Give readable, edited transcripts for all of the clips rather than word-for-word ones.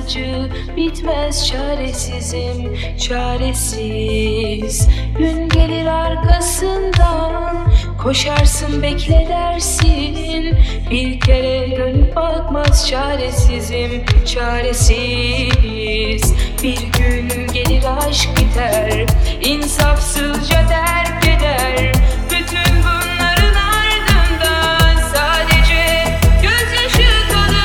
acı bitmez, çaresizim, çaresiz. Gün gelir arkasından, koşarsın bekle dersin, bir kere dönüp bakmaz, çaresizim, çaresiz. Bir gün gelir aşk biter, insafsızca terk eder. Bütün bunların ardından sadece gözyaşı kalır.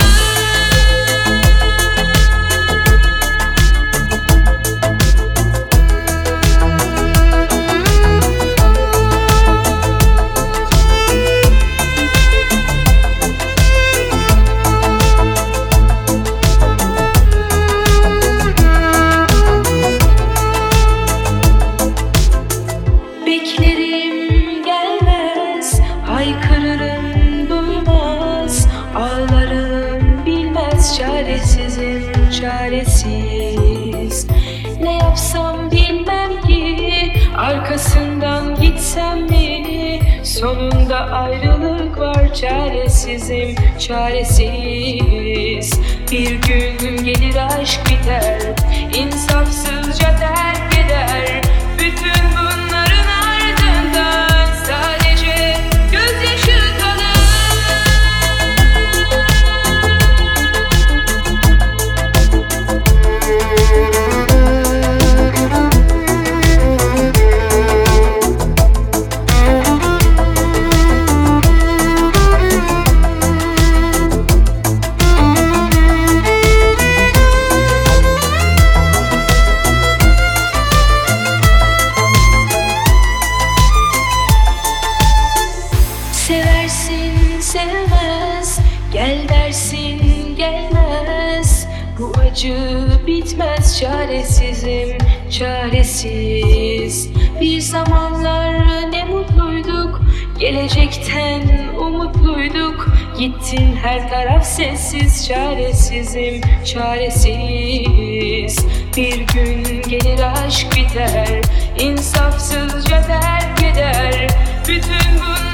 Beklerim gelmez, haykırırım duymaz, ağlarım bilmez, çaresizim, çaresiz. Ne yapsam bilmem ki, arkasından gitsem mi, sonunda ayrılık var, çaresizim, çaresiz. Bir gün gelir aşk biter, insafsızca terk eder. Bütün bunların ardından sadece gözyaşı kalır. Seversin sevmez, gel dersin gelmez, bu acı bitmez, çaresizim, çaresiz. Bir zamanlar ne mutluyduk, gelecekten umutluyduk, gittin her taraf sessiz, çaresizim, çaresiz. Bir gün gelir aşk biter, insafsızca terk eder. Bütün bunlar